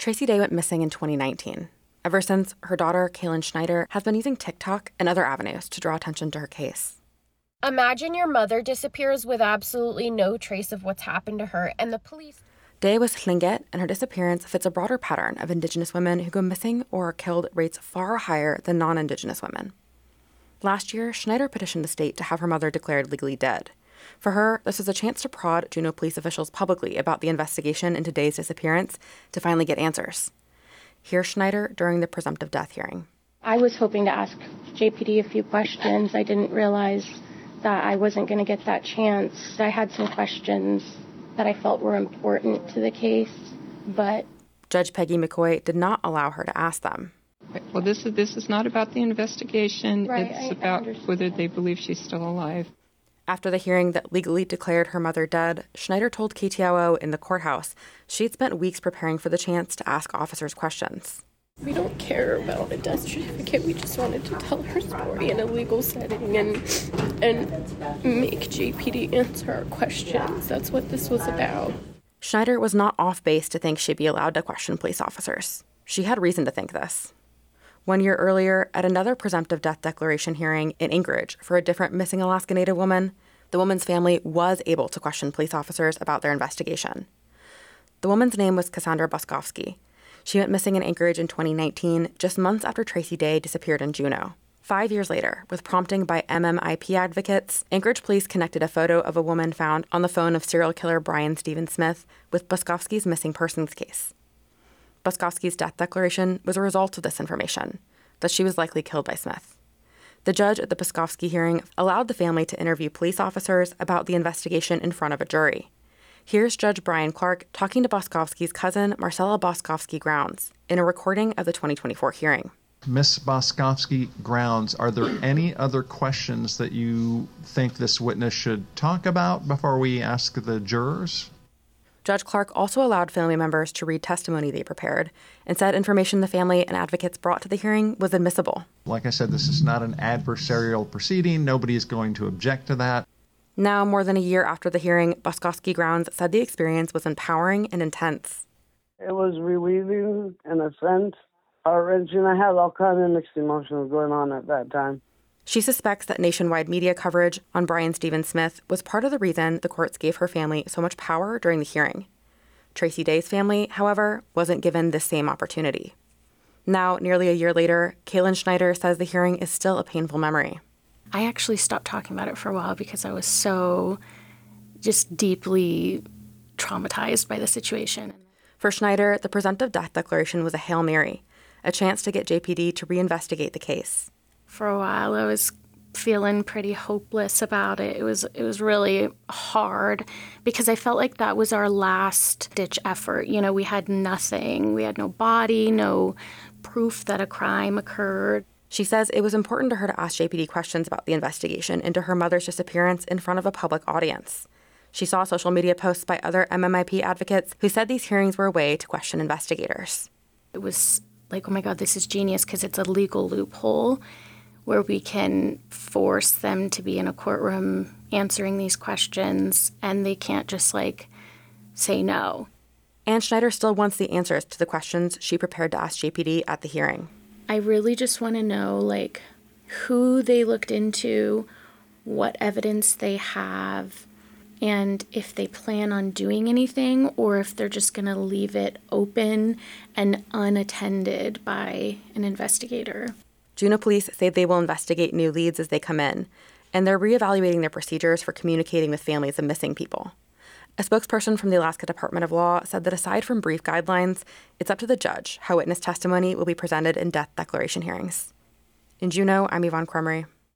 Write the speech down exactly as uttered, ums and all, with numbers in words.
Tracy Day went missing in twenty nineteen. Ever since, her daughter, Kaylin Schneider, has been using TikTok and other avenues to draw attention to her case. Imagine your mother disappears with absolutely no trace of what's happened to her, and the police... Day was Tlingit, and her disappearance fits a broader pattern of Indigenous women who go missing or are killed at rates far higher than non-Indigenous women. Last year, Schneider petitioned the state to have her mother declared legally dead. For her, this was a chance to prod Juneau police officials publicly about the investigation into Day's disappearance to finally get answers. Here's Schneider during the presumptive death hearing. I was hoping to ask J P D a few questions. I didn't realize that I wasn't going to get that chance. I had some questions that I felt were important to the case, but... Judge Peggy McCoy did not allow her to ask them. Well, this is this is not about the investigation. Right, it's I, about I whether they believe she's still alive. After the hearing that legally declared her mother dead, Schneider told K T O O in the courthouse she'd spent weeks preparing for the chance to ask officers questions. We don't care about a death certificate. We just wanted to tell her story in a legal setting and and make J P D answer our questions. That's what this was about. Schneider was not off base to think she'd be allowed to question police officers. She had reason to think this. One year earlier, at another presumptive death declaration hearing in Anchorage for a different missing Alaska Native woman, the woman's family was able to question police officers about their investigation. The woman's name was Cassandra Boskovsky. She went missing in Anchorage in twenty nineteen, just months after Tracy Day disappeared in Juneau. Five years later, with prompting by M M I P advocates, Anchorage police connected a photo of a woman found on the phone of serial killer Brian Stephen Smith with Boskovsky's missing persons case. Boskovsky's death declaration was a result of this information, that she was likely killed by Smith. The judge at the Boskovsky hearing allowed the family to interview police officers about the investigation in front of a jury. Here's Judge Brian Clark talking to Boskovsky's cousin, Marcella Boskovsky Grounds, in a recording of the twenty twenty-four hearing. Miss Boskovsky Grounds, are there any other questions that you think this witness should talk about before we ask the jurors? Judge Clark also allowed family members to read testimony they prepared and said information the family and advocates brought to the hearing was admissible. Like I said, this is not an adversarial proceeding. Nobody is going to object to that. Now, more than a year after the hearing, Boskovsky Grounds said the experience was empowering and intense. It was relieving in a sense, heart-wrenching. I had all kinds of mixed emotions going on at that time. She suspects that nationwide media coverage on Brian Stephen Smith was part of the reason the courts gave her family so much power during the hearing. Tracy Day's family, however, wasn't given this same opportunity. Now, nearly a year later, Kaylin Schneider says the hearing is still a painful memory. I actually stopped talking about it for a while because I was so just deeply traumatized by the situation. For Schneider, the presumptive death declaration was a Hail Mary, a chance to get J P D to reinvestigate the case. For a while, I was feeling pretty hopeless about it. It was it was really hard because I felt like that was our last-ditch effort. You know, we had nothing. We had no body, no proof that a crime occurred. She says it was important to her to ask J P D questions about the investigation into her mother's disappearance in front of a public audience. She saw social media posts by other M M I P advocates who said these hearings were a way to question investigators. It was like, oh my God, this is genius because it's a legal loophole where we can force them to be in a courtroom answering these questions, and they can't just, like, say no. And Schneider still wants the answers to the questions she prepared to ask J P D at the hearing. I really just want to know, like, who they looked into, what evidence they have, and if they plan on doing anything or if they're just going to leave it open and unattended by an investigator. Juneau police say they will investigate new leads as they come in, and they're reevaluating their procedures for communicating with families of missing people. A spokesperson from the Alaska Department of Law said that aside from brief guidelines, it's up to the judge how witness testimony will be presented in death declaration hearings. In Juneau, I'm Yvonne Cremery.